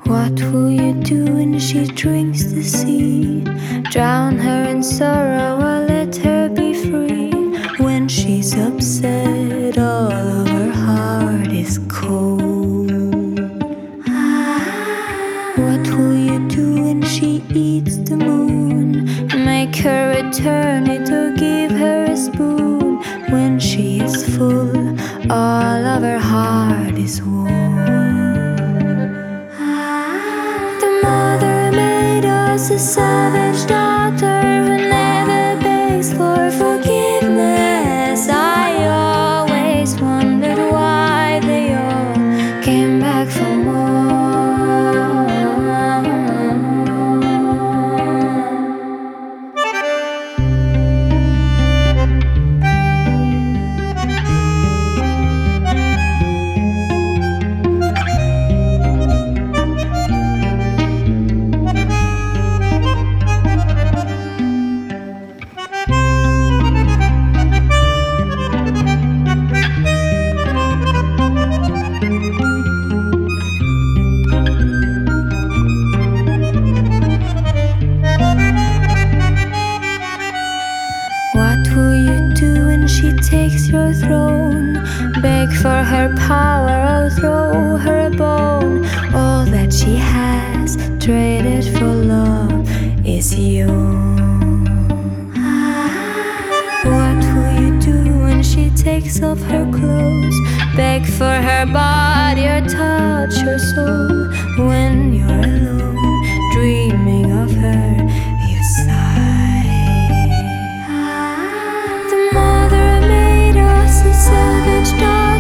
What will you do when she drinks the sea? Drown her in sorrow or let her be free? When she's upset, all of her heart is cold. What will you do when she eats the moon? Make her return it or give her a spoon? When she is full, all of her heart is warm. The mother made us a savage daughter who never begs for forgiveness. I always wondered why they all came back for more. What will you do when she takes your throne? Beg for her power or throw her a bone? All that she has traded for love is yours. What will you do when she takes off her clothes? Beg for her body or touch her soul? When you're alone, dreaming of her, you sigh. The mother made us a savage dog.